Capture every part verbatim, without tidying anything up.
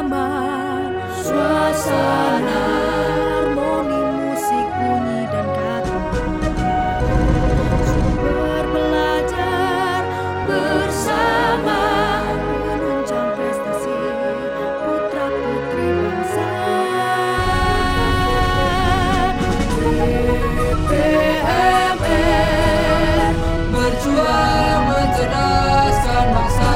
kamar, suasana harmoni musik bunyi dan kata. Sumber belajar bersama menunjang prestasi putra putri bangsa. D P M R berjuang mencerdaskan bangsa.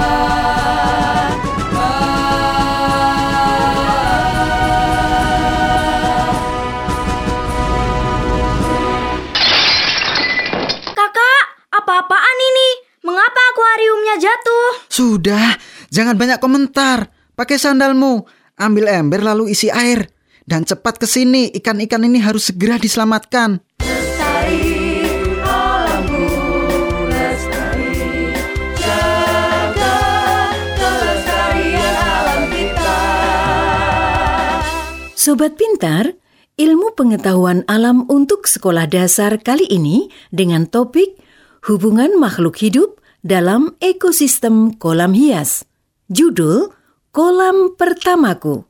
Apa-apaan ini? Mengapa akuariumnya jatuh? Sudah, jangan banyak komentar. Pakai sandalmu, ambil ember lalu isi air. Dan cepat ke sini, ikan-ikan ini harus segera diselamatkan. Lestari alamku, lestari, jaga kelestarian alam kita. Sobat Pintar, ilmu pengetahuan alam untuk sekolah dasar kali ini dengan topik hubungan makhluk hidup dalam ekosistem kolam hias. Judul Kolam Pertamaku.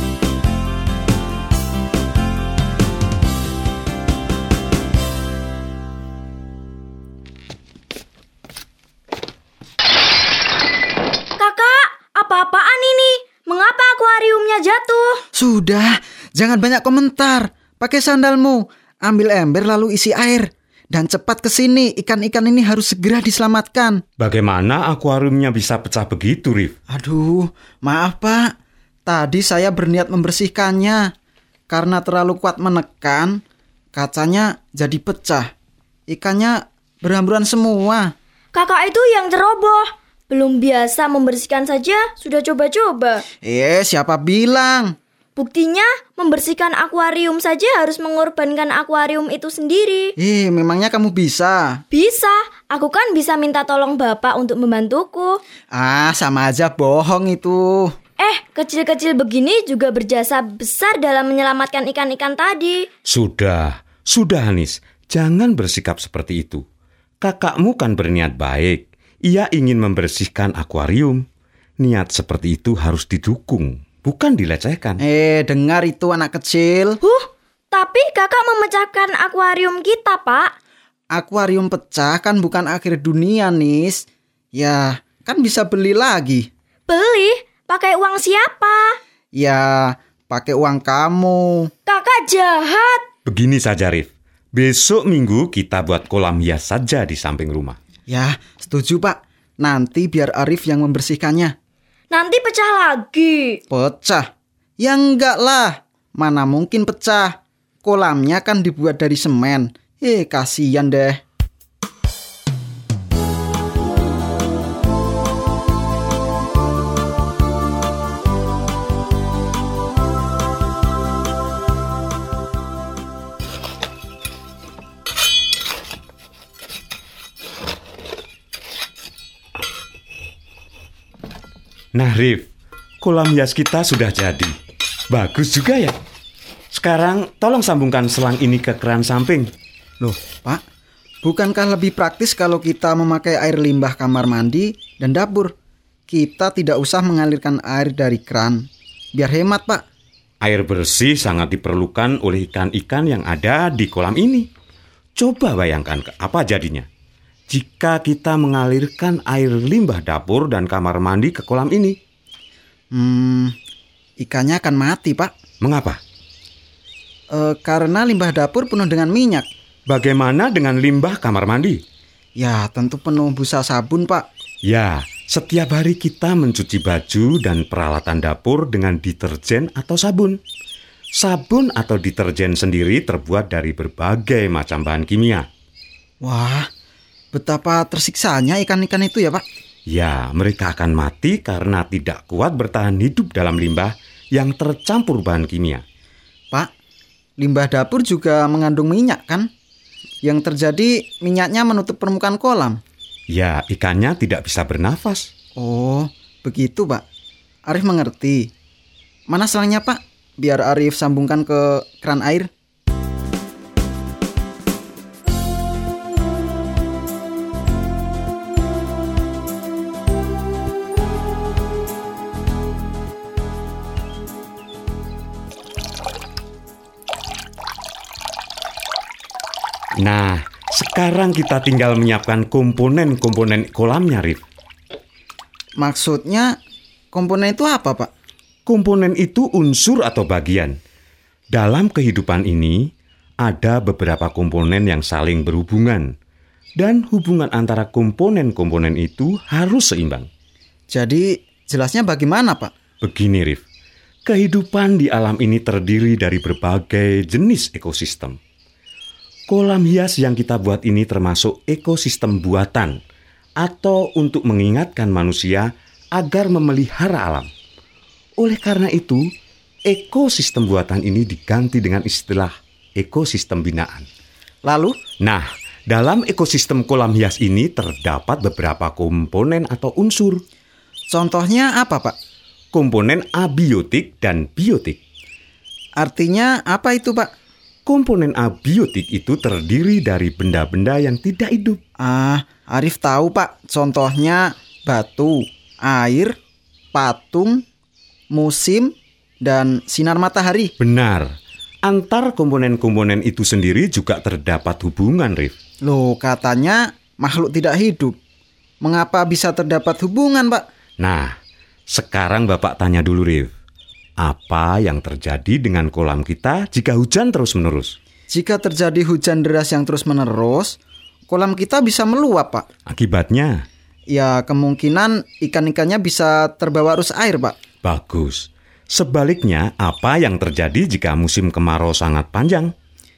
Kakak, apa-apaan ini? Mengapa akuariumnya jatuh? Sudah, jangan banyak komentar. Pakai sandalmu, ambil ember lalu isi air. Dan cepat ke sini, ikan-ikan ini harus segera diselamatkan. Bagaimana akuariumnya bisa pecah begitu, Rif? Aduh, maaf Pak. Tadi saya berniat membersihkannya. Karena terlalu kuat menekan, kacanya jadi pecah. Ikannya berhamburan semua. Kakak itu yang ceroboh. Belum biasa membersihkan saja, sudah coba-coba. Eh, siapa bilang? Buktinya, membersihkan akuarium saja harus mengorbankan akuarium itu sendiri. Eh, memangnya kamu bisa? Bisa, aku kan bisa minta tolong bapak untuk membantuku. Ah, sama aja bohong itu. Eh, kecil-kecil begini juga berjasa besar dalam menyelamatkan ikan-ikan tadi. Sudah, sudah Anis, jangan bersikap seperti itu. Kakakmu kan berniat baik. Ia ingin membersihkan akuarium. Niat seperti itu harus didukung, bukan dilecehkan. Eh, dengar itu anak kecil. Huh, tapi kakak memecahkan akuarium kita, Pak. Akuarium pecah kan bukan akhir dunia, Nis. Ya, kan bisa beli lagi. Beli? Pakai uang siapa? Ya, pakai uang kamu. Kakak jahat. Begini saja, Rif. Besok minggu kita buat kolam hias saja di samping rumah. Ya, setuju Pak. Nanti biar Arif yang membersihkannya. Nanti pecah lagi. Pecah? Ya enggak lah. Mana mungkin pecah. Kolamnya kan dibuat dari semen. Eh, kasihan deh. Nah, Rif, kolam hias kita sudah jadi. Bagus juga ya. Sekarang tolong sambungkan selang ini ke keran samping. Loh, Pak, bukankah lebih praktis kalau kita memakai air limbah kamar mandi dan dapur? Kita tidak usah mengalirkan air dari keran. Biar hemat, Pak. Air bersih sangat diperlukan oleh ikan-ikan yang ada di kolam ini. Coba bayangkan apa jadinya jika kita mengalirkan air limbah dapur dan kamar mandi ke kolam ini. Hmm, ikannya akan mati, Pak. Mengapa? E, karena limbah dapur penuh dengan minyak. Bagaimana dengan limbah kamar mandi? Ya, tentu penuh busa sabun, Pak. Ya, setiap hari kita mencuci baju dan peralatan dapur dengan deterjen atau sabun. Sabun atau deterjen sendiri terbuat dari berbagai macam bahan kimia. Wah, betapa tersiksanya ikan-ikan itu ya, Pak? Ya, mereka akan mati karena tidak kuat bertahan hidup dalam limbah yang tercampur bahan kimia. Pak, limbah dapur juga mengandung minyak kan? Yang terjadi minyaknya menutup permukaan kolam. Ya, ikannya tidak bisa bernafas. Oh, begitu, Pak. Arif mengerti. Mana selangnya, Pak? Biar Arif sambungkan ke keran air. Nah, sekarang kita tinggal menyiapkan komponen-komponen kolamnya, Rif. Maksudnya komponen itu apa, Pak? Komponen itu unsur atau bagian. Dalam kehidupan ini, ada beberapa komponen yang saling berhubungan. Dan hubungan antara komponen-komponen itu harus seimbang. Jadi jelasnya bagaimana, Pak? Begini, Rif. Kehidupan di alam ini terdiri dari berbagai jenis ekosistem. Kolam hias yang kita buat ini termasuk ekosistem buatan atau untuk mengingatkan manusia agar memelihara alam. Oleh karena itu, ekosistem buatan ini diganti dengan istilah ekosistem binaan. Lalu? Nah, dalam ekosistem kolam hias ini terdapat beberapa komponen atau unsur. Contohnya apa, Pak? Komponen abiotik dan biotik. Artinya apa itu, Pak? Komponen abiotik itu terdiri dari benda-benda yang tidak hidup. Ah, Arif tahu, Pak. Contohnya batu, air, patung, musim, dan sinar matahari. Benar. Antar komponen-komponen itu sendiri juga terdapat hubungan, Rif. Loh, katanya makhluk tidak hidup. Mengapa bisa terdapat hubungan, Pak? Nah, sekarang Bapak tanya dulu, Rif. Apa yang terjadi dengan kolam kita jika hujan terus-menerus? Jika terjadi hujan deras yang terus-menerus, kolam kita bisa meluap, Pak. Akibatnya? Ya, kemungkinan ikan-ikannya bisa terbawa arus air, Pak. Bagus. Sebaliknya, apa yang terjadi jika musim kemarau sangat panjang?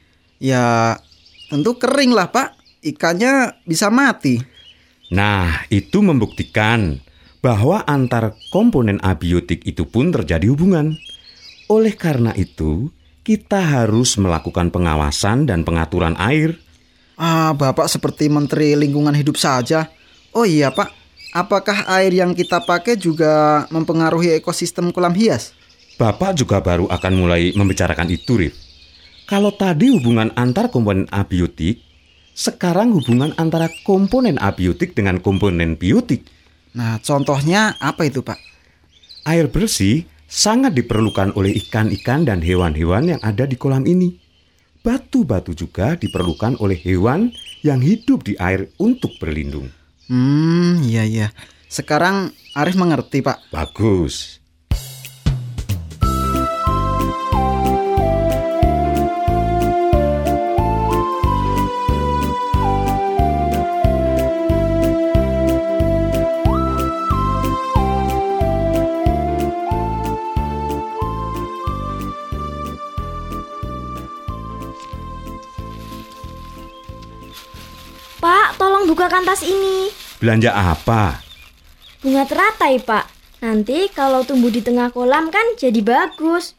Ya, tentu kering lah, Pak. Ikannya bisa mati. Nah, itu membuktikan bahwa antar komponen abiotik itu pun terjadi hubungan. Oleh karena itu, kita harus melakukan pengawasan dan pengaturan air. Ah, Bapak seperti Menteri Lingkungan Hidup saja. Oh iya, Pak. Apakah air yang kita pakai juga mempengaruhi ekosistem kolam hias? Bapak juga baru akan mulai membicarakan itu, Rif. Kalau tadi hubungan antar komponen abiotik, sekarang hubungan antara komponen abiotik dengan komponen biotik. Nah, contohnya apa itu, Pak? Air bersih sangat diperlukan oleh ikan-ikan dan hewan-hewan yang ada di kolam ini. Batu-batu juga diperlukan oleh hewan yang hidup di air untuk berlindung. Hmm, iya iya. Sekarang Arif mengerti, Pak. Bagus. Pak, tolong bukakan tas ini. Belanja apa? Bunga teratai, Pak. Nanti kalau tumbuh di tengah kolam kan jadi bagus.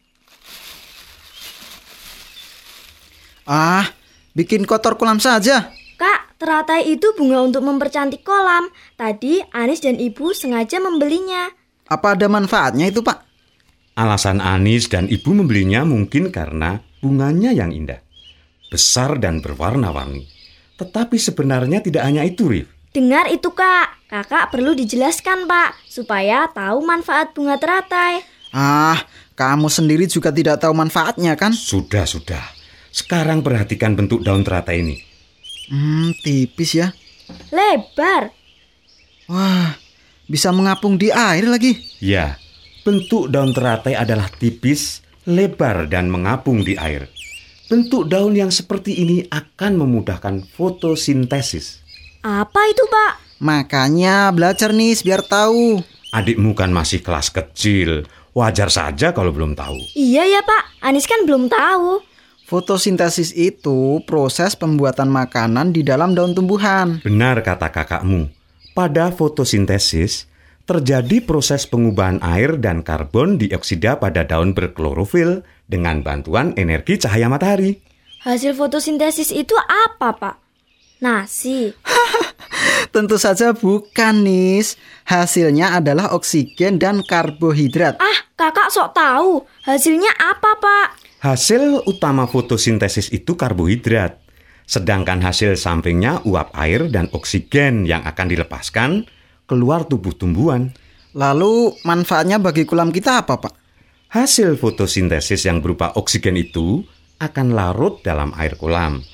Ah, bikin kotor kolam saja. Kak, teratai itu bunga untuk mempercantik kolam. Tadi Anis dan Ibu sengaja membelinya. Apa ada manfaatnya itu, Pak? Alasan Anis dan Ibu membelinya mungkin karena bunganya yang indah, besar dan berwarna-warni. Tetapi sebenarnya tidak hanya itu, Rif. Dengar itu, Kak. Kakak perlu dijelaskan, Pak, supaya tahu manfaat bunga teratai. Ah, kamu sendiri juga tidak tahu manfaatnya, kan? Sudah, sudah. Sekarang perhatikan bentuk daun teratai ini. Hmm, tipis ya. Lebar. Wah, bisa mengapung di air lagi. Ya, bentuk daun teratai adalah tipis, lebar, dan mengapung di air. Bentuk daun yang seperti ini akan memudahkan fotosintesis. Apa itu, Pak? Makanya belajar nih biar tahu. Adikmu kan masih kelas kecil. Wajar saja kalau belum tahu. Iya ya, Pak. Anis kan belum tahu. Fotosintesis itu proses pembuatan makanan di dalam daun tumbuhan. Benar kata kakakmu. Pada fotosintesis, terjadi proses pengubahan air dan karbon dioksida pada daun berklorofil dengan bantuan energi cahaya matahari. Hasil fotosintesis itu apa, Pak? Nasi. Tentu saja bukan, Nis. Hasilnya adalah oksigen dan karbohidrat. Ah, kakak sok tahu. Hasilnya apa, Pak? Hasil utama fotosintesis itu karbohidrat. Sedangkan hasil sampingnya uap air dan oksigen yang akan dilepaskan keluar tubuh tumbuhan. Lalu manfaatnya bagi kolam kita apa, Pak? Hasil fotosintesis yang berupa oksigen itu akan larut dalam air kolam.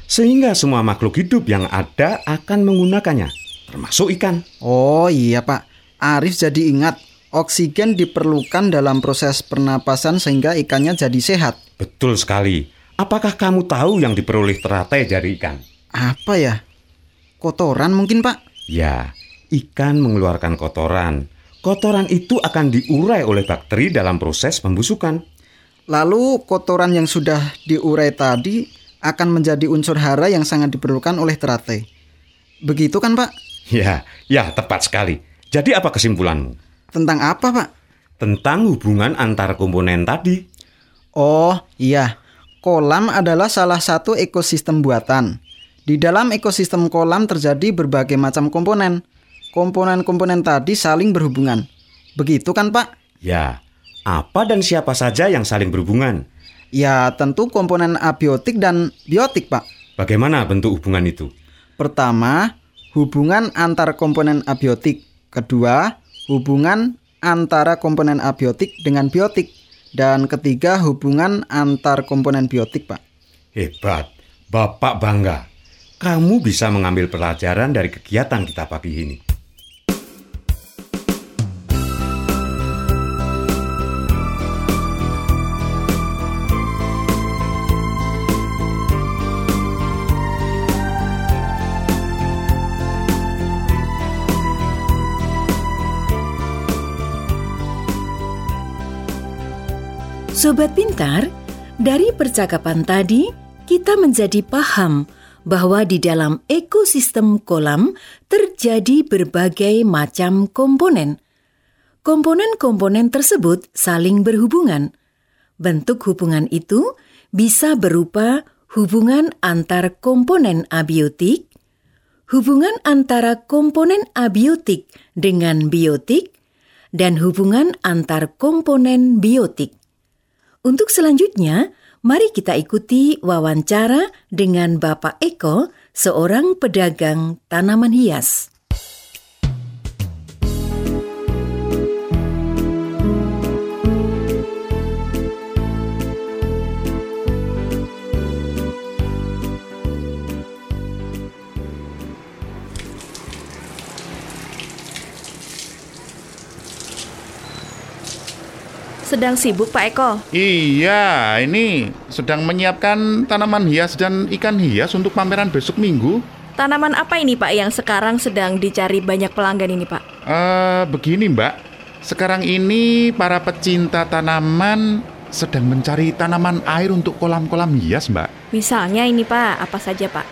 sehingga semua makhluk hidup yang ada akan menggunakannya, termasuk ikan. Oh iya Pak, Arif jadi ingat oksigen diperlukan dalam proses pernapasan sehingga ikannya jadi sehat. Betul sekali. Apakah kamu tahu yang diperoleh teratai dari ikan? Apa ya? Kotoran mungkin Pak? Ya, ikan mengeluarkan kotoran. Kotoran itu akan diurai oleh bakteri dalam proses pembusukan. Lalu kotoran yang sudah diurai tadi akan menjadi unsur hara yang sangat diperlukan oleh teratai. Begitu kan Pak? Ya, ya tepat sekali. Jadi apa kesimpulanmu? Tentang apa Pak? Tentang hubungan antar komponen tadi. Oh iya, kolam adalah salah satu ekosistem buatan. Di dalam ekosistem kolam terjadi berbagai macam komponen. Komponen-komponen tadi saling berhubungan. Begitu kan Pak? Ya, apa dan siapa saja yang saling berhubungan? Ya tentu komponen abiotik dan biotik Pak. Bagaimana bentuk hubungan itu? Pertama, hubungan antar komponen abiotik. Kedua, hubungan antara komponen abiotik dengan biotik. Dan ketiga, hubungan antar komponen biotik Pak. Hebat, Bapak bangga. Kamu bisa mengambil pelajaran dari kegiatan kita pagi ini. Sobat Pintar, dari percakapan tadi kita menjadi paham bahwa di dalam ekosistem kolam terjadi berbagai macam komponen. Komponen-komponen tersebut saling berhubungan. Bentuk hubungan itu bisa berupa hubungan antar komponen abiotik, hubungan antara komponen abiotik dengan biotik, dan hubungan antar komponen biotik. Untuk selanjutnya, mari kita ikuti wawancara dengan Bapak Eko, seorang pedagang tanaman hias. Sedang sibuk Pak Eko? Iya, ini sedang menyiapkan tanaman hias dan ikan hias untuk pameran besok minggu. Tanaman apa ini Pak yang sekarang sedang dicari banyak pelanggan ini Pak? Eh, begini Mbak, sekarang ini para pecinta tanaman sedang mencari tanaman air untuk kolam-kolam hias Mbak. Misalnya ini Pak, apa saja Pak?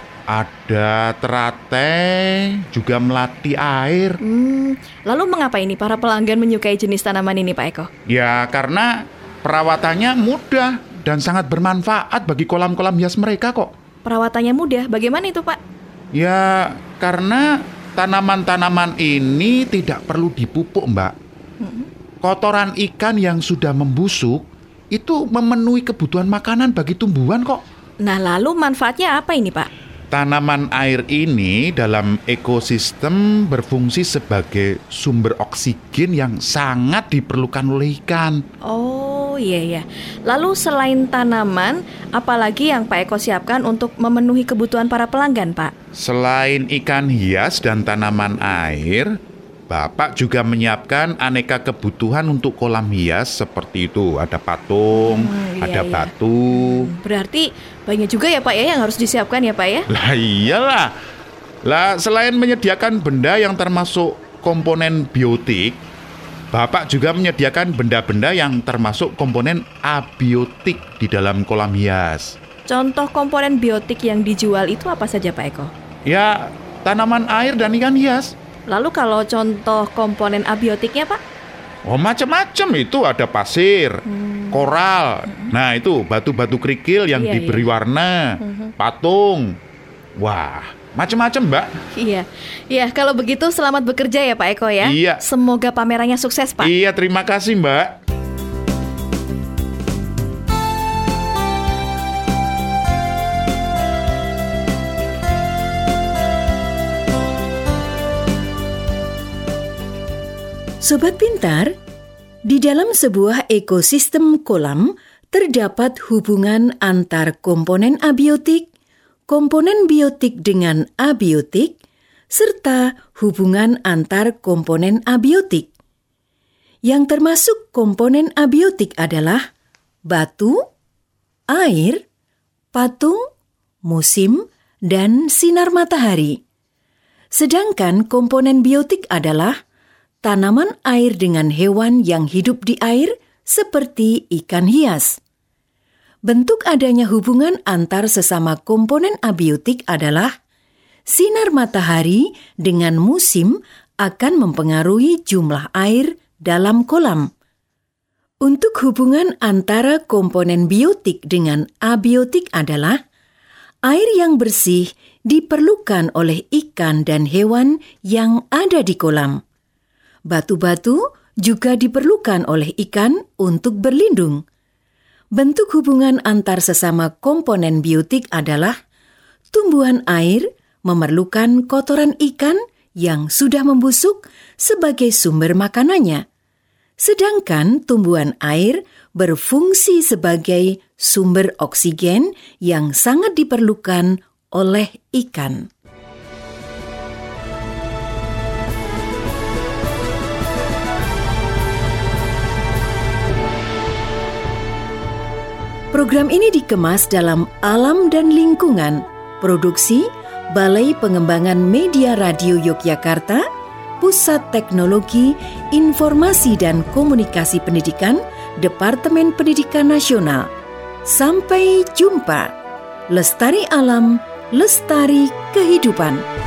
Ada teratai, juga melati air. Hmm, lalu mengapa ini para pelanggan menyukai jenis tanaman ini Pak Eko? Ya karena perawatannya mudah dan sangat bermanfaat bagi kolam-kolam hias mereka kok. Perawatannya mudah, bagaimana itu Pak? Ya karena tanaman-tanaman ini tidak perlu dipupuk Mbak. Hmm. Kotoran ikan yang sudah membusuk itu memenuhi kebutuhan makanan bagi tumbuhan kok. Nah lalu manfaatnya apa ini Pak? Tanaman air ini dalam ekosistem berfungsi sebagai sumber oksigen yang sangat diperlukan oleh ikan. Oh iya ya. Lalu selain tanaman, apalagi yang Pak Eko siapkan untuk memenuhi kebutuhan para pelanggan Pak? Selain ikan hias dan tanaman air, Bapak juga menyiapkan aneka kebutuhan untuk kolam hias seperti itu. Ada patung, hmm, iya, ada iya. batu. Berarti banyak juga ya Pak ya yang harus disiapkan ya Pak ya? Lah iyalah. Lah selain menyediakan benda yang termasuk komponen biotik, Bapak juga menyediakan benda-benda yang termasuk komponen abiotik di dalam kolam hias. Contoh komponen biotik yang dijual itu apa saja Pak Eko? Ya, tanaman air dan ikan hias. Lalu kalau contoh komponen abiotiknya Pak? Oh macam-macam itu, ada pasir, Hmm. koral. Nah itu batu-batu kerikil yang Iya, diberi iya. warna, Mhm. patung. Wah, macam-macam Mbak. Iya, iya kalau begitu selamat bekerja ya Pak Eko ya. Iya. Semoga pamerannya sukses Pak. Iya, terima kasih Mbak. Sobat Pintar, di dalam sebuah ekosistem kolam terdapat hubungan antar komponen abiotik, komponen biotik dengan abiotik, serta hubungan antar komponen abiotik. Yang termasuk komponen abiotik adalah batu, air, patung, musim, dan sinar matahari. Sedangkan komponen biotik adalah tanaman air dengan hewan yang hidup di air seperti ikan hias. Bentuk adanya hubungan antar sesama komponen abiotik adalah sinar matahari dengan musim akan mempengaruhi jumlah air dalam kolam. Untuk hubungan antara komponen biotik dengan abiotik adalah air yang bersih diperlukan oleh ikan dan hewan yang ada di kolam. Batu-batu juga diperlukan oleh ikan untuk berlindung. Bentuk hubungan antar sesama komponen biotik adalah tumbuhan air memerlukan kotoran ikan yang sudah membusuk sebagai sumber makanannya. Sedangkan tumbuhan air berfungsi sebagai sumber oksigen yang sangat diperlukan oleh ikan. Program ini dikemas dalam Alam dan Lingkungan, produksi Balai Pengembangan Media Radio Yogyakarta, Pusat Teknologi, Informasi dan Komunikasi Pendidikan, Departemen Pendidikan Nasional. Sampai jumpa. Lestari alam, lestari kehidupan.